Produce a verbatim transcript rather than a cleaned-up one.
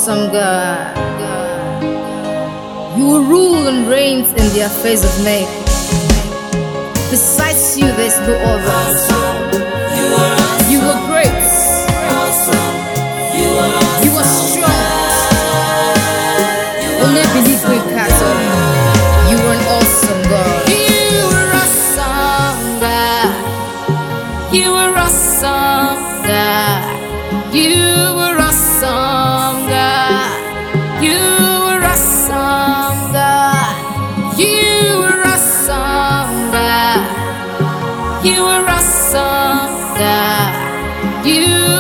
awesome God. You will rule and reign in the affairs of men. Besides you, there's no other. You are awesome. You are great. Awesome. You are awesome. You are strong. Only believe we cattle. You are an awesome God. You are awesome, God. You are awesome, God. You are awesome, God. You are awesome, God. You are awesome, God. You are awesome, God. You